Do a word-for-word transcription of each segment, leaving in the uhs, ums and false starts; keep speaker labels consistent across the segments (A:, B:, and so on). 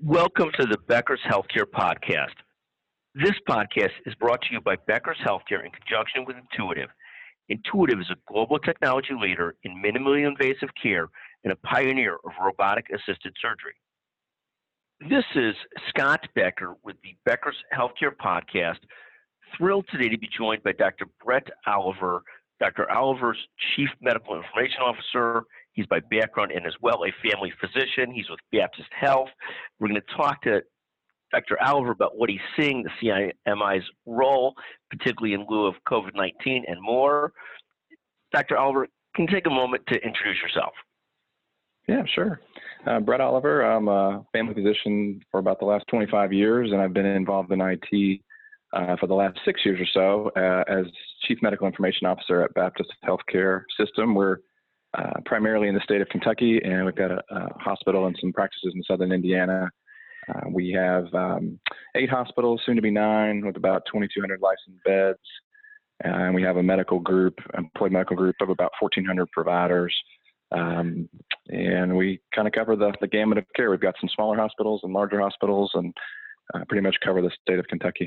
A: Welcome to the Becker's Healthcare Podcast. This podcast is brought to you by Becker's Healthcare in conjunction with Intuitive. Intuitive is a global technology leader in minimally invasive care and a pioneer of robotic-assisted surgery. This is Scott Becker with the Becker's Healthcare Podcast. Thrilled today to be joined by Doctor Brett Oliver. Doctor Oliver's Chief Medical Information Officer. He's by background and as well a family physician. He's with Baptist Health. We're going to talk to Doctor Oliver about what he's seeing, the C I M I's role, particularly in lieu of COVID nineteen and more. Doctor Oliver, can you take a moment to introduce yourself?
B: Yeah, sure. Uh, Brett Oliver. I'm a family physician for about the last twenty-five years, and I've been involved in I T uh, for the last six years or so uh, as Chief Medical Information Officer at Baptist Healthcare System. We're uh, primarily in the state of Kentucky, and we've got a, a hospital and some practices in southern Indiana. Uh, we have um, eight hospitals, soon to be nine, with about twenty-two hundred licensed beds. And we have a medical group, employed medical group of about fourteen hundred providers. Um, and we kind of cover the, the gamut of care. We've got some smaller hospitals and larger hospitals, and uh, pretty much cover the state of Kentucky.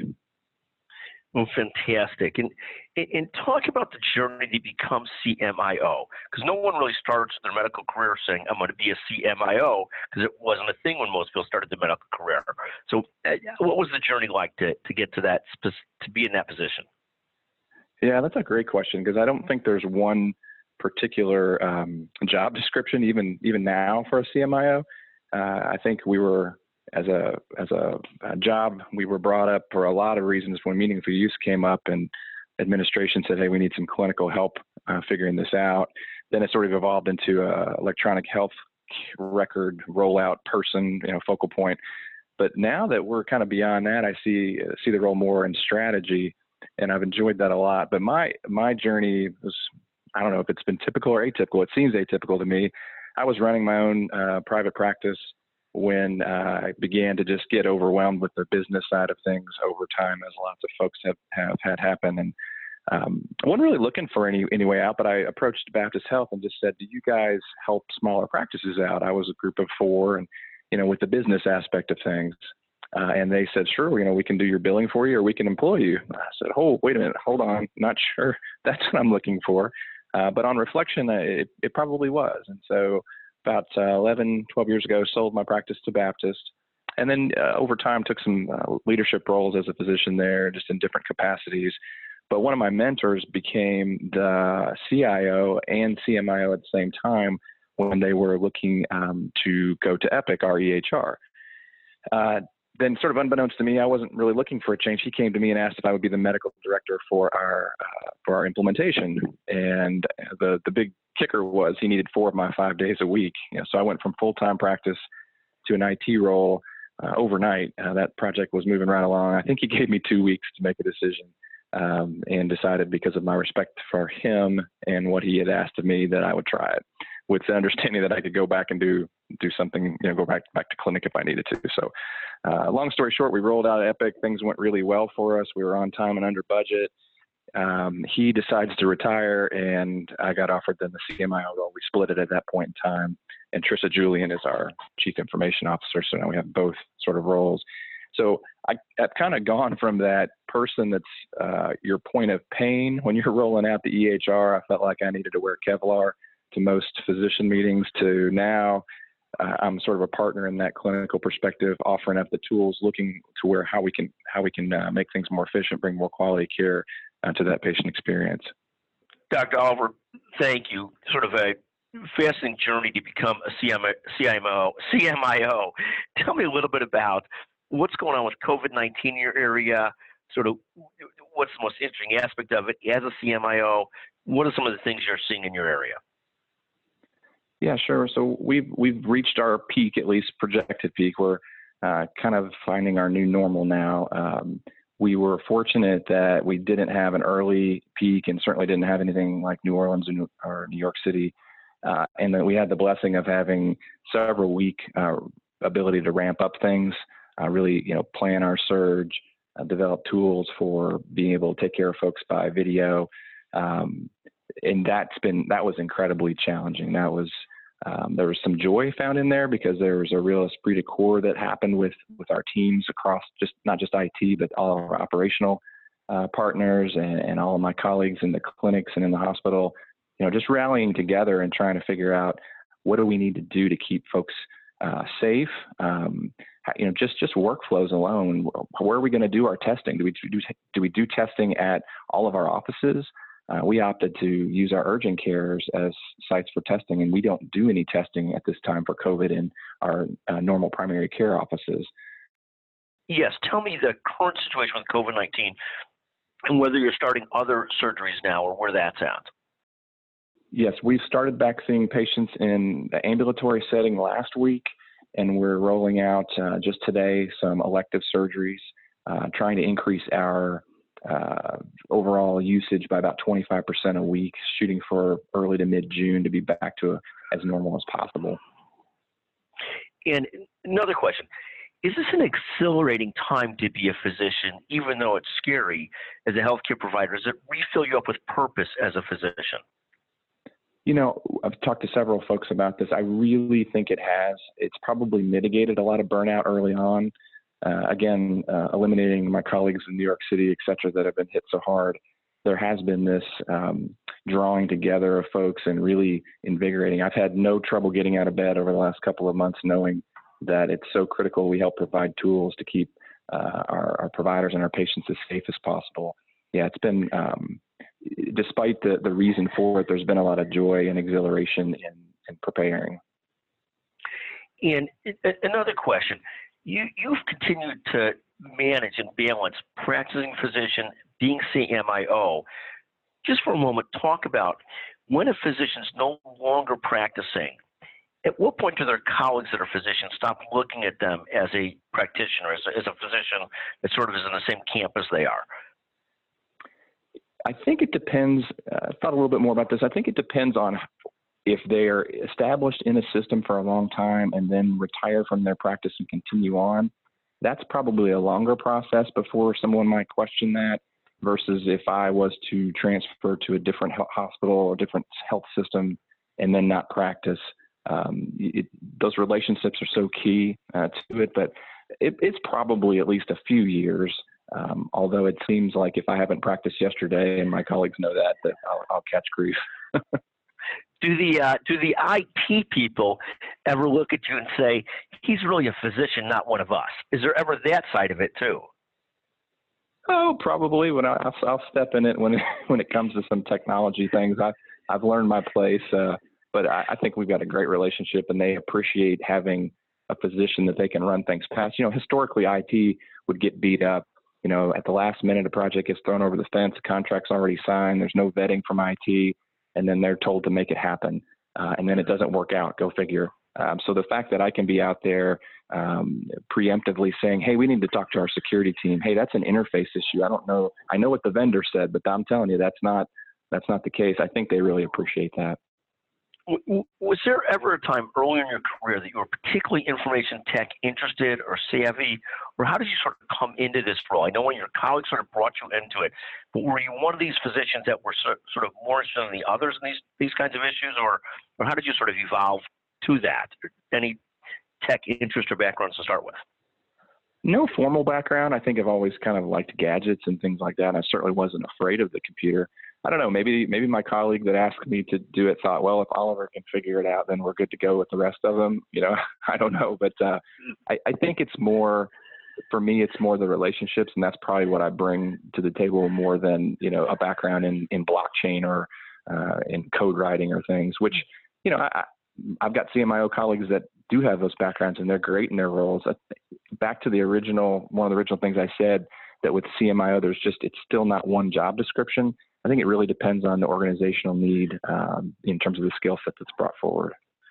A: Well, fantastic. And, and talk about the journey to become C M I O, because no one really starts their medical career saying, I'm going to be a C M I O, because it wasn't a thing when most people started their medical career. So uh, what was the journey like to, to get to that, to be in that position?
B: Yeah, that's a great question, because I don't think there's one particular um, job description, even even now, for a C M I O. Uh, I think we were, as a as a, a job, we were brought up for a lot of reasons. When meaningful use came up and administration said, hey, we need some clinical help uh, figuring this out, then it sort of evolved into a electronic health record rollout person, you know, focal point. But now that we're kind of beyond that, I see see the role more in strategy, and I've enjoyed that a lot. But my my journey was, I don't know if it's been typical or atypical. It seems atypical to me. I was running my own uh, private practice when uh, I began to just get overwhelmed with the business side of things over time, as lots of folks have, have had happen. And um, I wasn't really looking for any, any way out, but I approached Baptist Health and just said, do you guys help smaller practices out? I was a group of four, and, you know, with the business aspect of things. Uh, and they said, sure, you know, we can do your billing for you, or we can employ you. I said, oh, wait a minute, hold on. Not sure that's what I'm looking for. Uh, but on reflection, uh, it, it probably was. And so about uh, eleven, twelve years ago, sold my practice to Baptist. And then uh, over time, took some uh, leadership roles as a physician there, just in different capacities. But one of my mentors became the C I O and C M I O at the same time when they were looking um, to go to Epic, our E H R. Uh, Then sort of unbeknownst to me, I wasn't really looking for a change. He came to me and asked if I would be the medical director for our uh, for our implementation. And the the big kicker was he needed four of my five days a week. You know, so I went from full-time practice to an I T role uh, overnight. Uh, that project was moving right along. I think he gave me two weeks to make a decision, um, and decided, because of my respect for him and what he had asked of me, that I would try it, with the understanding that I could go back and do do something, you know, go back back to clinic if I needed to. So uh, long story short, we rolled out Epic. Things went really well for us. We were on time and under budget. Um, he decides to retire, and I got offered then the C M I O role. We split it at that point in time, and Trisha Julian is our Chief Information Officer. So now we have both sort of roles. So I, I've kind of gone from that person that's uh, your point of pain when you're rolling out the E H R. I felt like I needed to wear Kevlar to most physician meetings, to now uh, I'm sort of a partner in that clinical perspective, offering up the tools, looking to where how we can how we can uh, make things more efficient, bring more quality care uh, to that patient experience.
A: Doctor Oliver, thank you. Sort of a fascinating journey to become a C M I O. Tell me a little bit about what's going on with COVID nineteen in your area. Sort of what's the most interesting aspect of it as a C M I O? What are some of the things you're seeing in your area?
B: Yeah, sure. So we've we've reached our peak, at least projected peak. We're uh, kind of finding our new normal now. Um, we were fortunate that we didn't have an early peak, and certainly didn't have anything like New Orleans or New York City, uh, and that we had the blessing of having several week uh, ability to ramp up things, uh, really, you know, plan our surge, uh, develop tools for being able to take care of folks by video. Um, and that's been, that was incredibly challenging. That was Um, there was some joy found in there because there was a real esprit de corps that happened with, with our teams across just not just I T, but all of our operational uh, partners and, and all of my colleagues in the clinics and in the hospital, you know, just rallying together and trying to figure out what do we need to do to keep folks uh, safe. Um, you know, just, just workflows alone. Where are we going to do our testing? Do we do, do we do testing at all of our offices? Uh, we opted to use our urgent cares as sites for testing, and we don't do any testing at this time for COVID in our uh, normal primary care offices.
A: Yes, tell me the current situation with COVID nineteen and whether you're starting other surgeries now or where that's at.
B: Yes, we've started back seeing patients in the ambulatory setting last week, and we're rolling out uh, just today some elective surgeries, uh, trying to increase our Uh, overall usage by about twenty-five percent a week, shooting for early to mid-June to be back to a, as normal as possible.
A: And another question, is this an exhilarating time to be a physician, even though it's scary as a healthcare provider? Does it refill you up with purpose as a physician?
B: You know, I've talked to several folks about this. I really think it has. It's probably mitigated a lot of burnout early on. Uh, again, uh, eliminating my colleagues in New York City, et cetera, that have been hit so hard, there has been this um, drawing together of folks and really invigorating. I've had no trouble getting out of bed over the last couple of months, knowing that it's so critical we help provide tools to keep uh, our, our providers and our patients as safe as possible. Yeah, it's been, um, despite the, the reason for it, there's been a lot of joy and exhilaration in, in preparing.
A: And another question. You, you've continued to manage and balance practicing physician, being C M I O. Just for a moment, talk about when a physician's no longer practicing, at what point do their colleagues that are physicians stop looking at them as a practitioner, as a, as a physician that sort of is in the same camp as they are?
B: I think it depends. Uh, I've thought a little bit more about this. I think it depends on if they're established in a system for a long time and then retire from their practice and continue on. That's probably a longer process before someone might question that, versus if I was to transfer to a different hospital or different health system and then not practice. Um, it, those relationships are so key uh, to it, but it, it's probably at least a few years. Um, although it seems like if I haven't practiced yesterday, and my colleagues know that, that I'll, I'll catch grief.
A: Do the uh, do the I T people ever look at you and say, he's really a physician, not one of us? Is there ever that side of it too?
B: Oh, probably. When I, I'll, I'll step in it when it, when it comes to some technology things. I, I've learned my place, uh, but I, I think we've got a great relationship, and they appreciate having a physician that they can run things past. You know, historically, I T would get beat up. You know, at the last minute, a project gets thrown over the fence, the contract's already signed, there's no vetting from I T, and then they're told to make it happen, uh, and then it doesn't work out. Go figure. Um, so the fact that I can be out there um, preemptively saying, hey, we need to talk to our security team. Hey, that's an interface issue. I don't know. I know what the vendor said, but I'm telling you, that's not that's not the case. I think they really appreciate that.
A: Was there ever a time early in your career that you were particularly information tech interested or savvy, or how did you sort of come into this role? I know when your colleagues sort of brought you into it, but were you one of these physicians that were sort of more interested than the others in these, these kinds of issues, or, or how did you sort of evolve to that? Any tech interest or backgrounds to start with?
B: No formal background. I think I've always kind of liked gadgets and things like that. And I certainly wasn't afraid of the computer. I don't know, maybe maybe my colleague that asked me to do it thought, well, if Oliver can figure it out, then we're good to go with the rest of them. You know, I don't know. But uh, I, I think it's more, for me, it's more the relationships. And that's probably what I bring to the table more than, you know, a background in, in blockchain or uh, in code writing or things, which, you know, I, I've got C M I O colleagues that do have those backgrounds and they're great in their roles. Back to the original, one of the original things I said, that with C M I O, there's just, it's still not one job description. I think it really depends on the organizational need um, in terms of the skill set that's brought forward.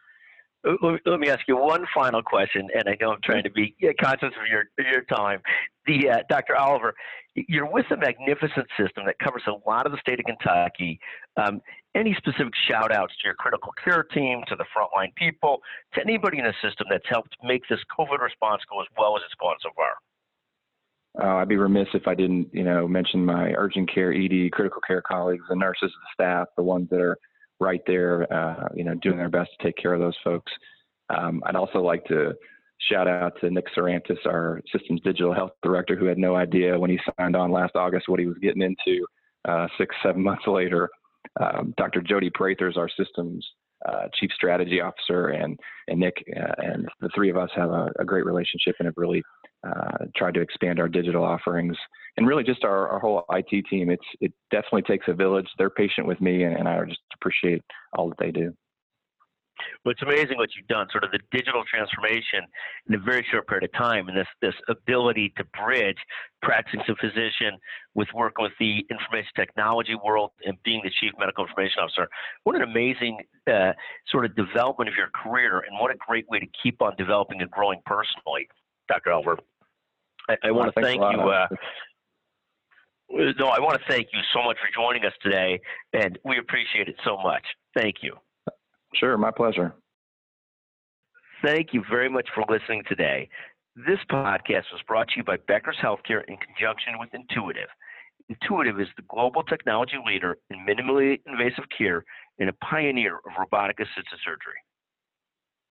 A: Let me ask you one final question, and I know I'm trying to be conscious of your your time. The uh, Doctor Oliver, you're with a magnificent system that covers a lot of the state of Kentucky. Um, any specific shout outs to your critical care team, to the frontline people, to anybody in the system that's helped make this COVID response go as well as it's gone so far?
B: Uh, I'd be remiss if I didn't, you know, mention my urgent care, E D, critical care colleagues, the nurses, the staff, the ones that are right there, uh, you know, doing our best to take care of those folks. Um, I'd also like to shout out to Nick Sarantis, our systems digital health director, who had no idea when he signed on last August what he was getting into uh, six, seven months later. Um, Doctor Jody Prather is our systems uh, chief strategy officer, and, and Nick uh, and the three of us have a, a great relationship and have really uh, tried to expand our digital offerings. And really just our, our whole I T team, it's, it definitely takes a village. They're patient with me, and, and I just appreciate all that they do.
A: Well, it's amazing what you've done, sort of the digital transformation in a very short period of time, and this this ability to bridge practicing as a physician with working with the information technology world and being the chief medical information officer. What an amazing uh, sort of development of your career, and what a great way to keep on developing and growing personally, Doctor Elver. I, I want to thank you. Uh, no, I want to thank you so much for joining us today, and we appreciate it so much. Thank you.
B: Sure, my pleasure.
A: Thank you very much for listening today. This podcast was brought to you by Becker's Healthcare in conjunction with Intuitive. Intuitive is the global technology leader in minimally invasive care and a pioneer of robotic-assisted surgery.